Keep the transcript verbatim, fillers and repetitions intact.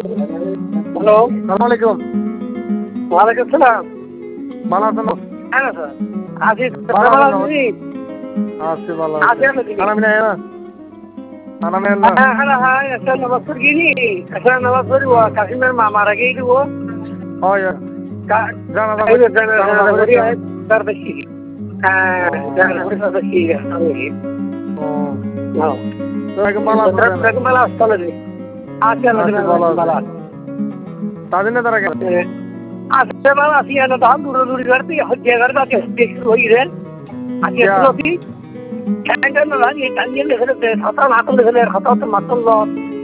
Hello, সালাম আলাইকুম। ওয়ালাইকুম সালাম। ভালো আছেন? হ্যাঁ স্যার, আছি। ভালো ভালো আছেন? আছি। আছি ভালো আছি আছি। আমি দিদি। খানা পিনা না? খানা পিনা না? হ্যাঁ হ্যাঁ হ্যাঁ, একটা নামাজ পড়ি গিনি, একটা নামাজ পড়ি ও কাশিমের মা মারা গিয়ে দিব। হয় জানাজা এই যে জানাজা জানাজা পড়ি করেছেন? তার বেশি। হ্যাঁ, জানাজা পড়ি তার বেশি। ও হ্যাঁ। তো একদম ভালো আছেন? দেখুন ভালো আসতে হবে। আছি আছি ভালো আলহামদুলিল্লাহ ভালো আছি। আছি। তাদের না তারা কেন? আসতে ভালো আছি না তো দূরে দূরে করতে হচ্ছে ঘর বাকি দেখতে হইরে। আজকে क्या? শুনছি। ঠ্যাংটা না লাগে টাঙ্গিয়ে লেখে খাতা না করলে খাতা তো মাত্র